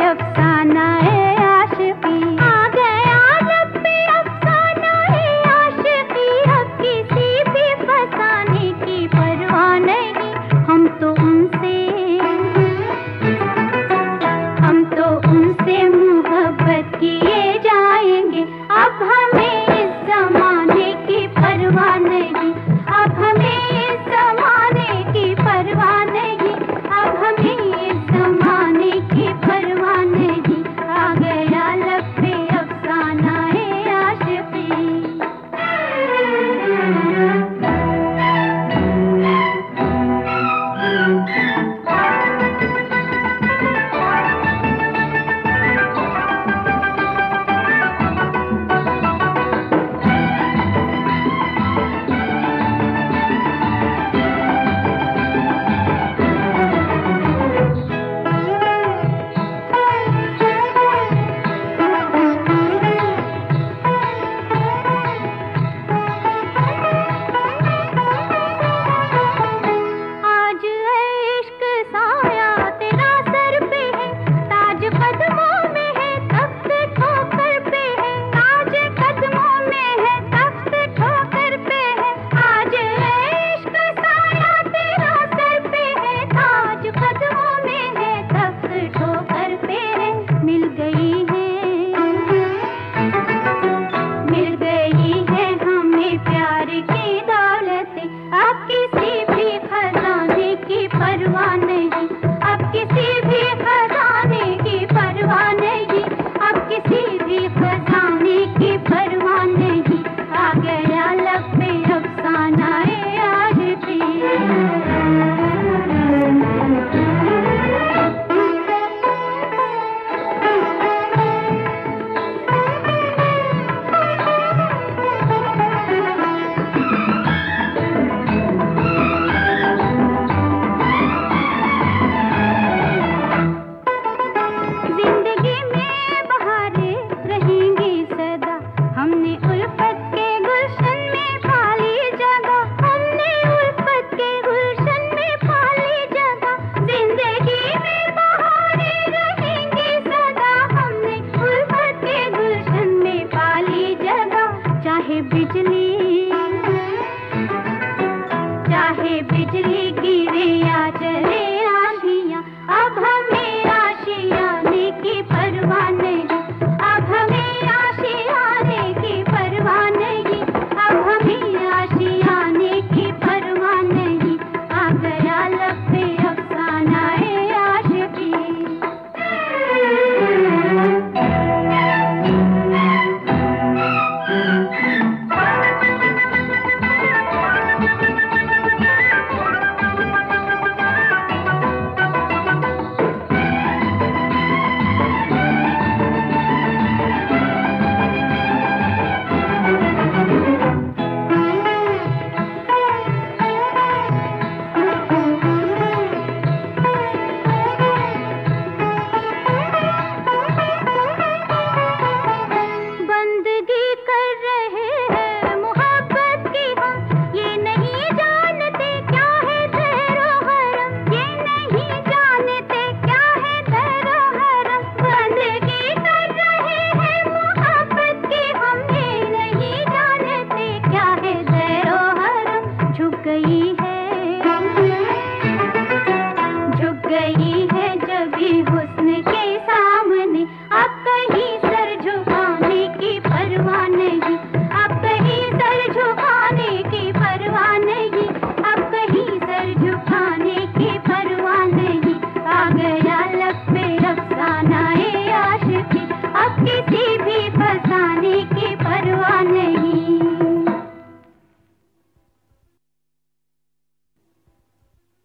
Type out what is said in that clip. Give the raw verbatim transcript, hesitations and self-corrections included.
अफसाना है आशिकी, आ गया लब पे अफसाना है आशिकी। अब किसी भी फसाने की परवाह नहीं, हम तो उनसे हम तो उनसे मोहब्बत किए जाएंगे। अब हमें इस जमाने की परवाह नहीं, अब हमें इस जमाने की परवाह नहीं, अब हमें इस जमाने की परवाह नहीं। आ गया लब पे अफसाना है आशिकी। चाहे बिजली गिरे या चले आशियां, अब हमें आशियाने की परवाह नहीं, अब हमें आशियाने की परवाह नहीं, अब हमें आशियाने की परवाह नहीं। आ गया लब पे अफसाना है आशिकी। किसी